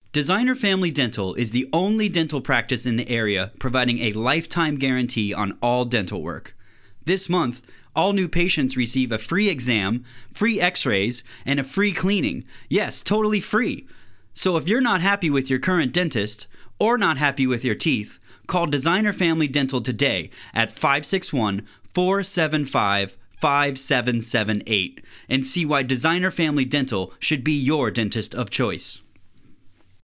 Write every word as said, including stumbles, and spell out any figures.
Designer Family Dental is the only dental practice in the area providing a lifetime guarantee on all dental work. This month, all new patients receive a free exam, free x-rays, and a free cleaning. Yes, totally free. So if you're not happy with your current dentist or not happy with your teeth, call Designer Family Dental today at five six one, four seven five, five seven seven eight and see why Designer Family Dental should be your dentist of choice.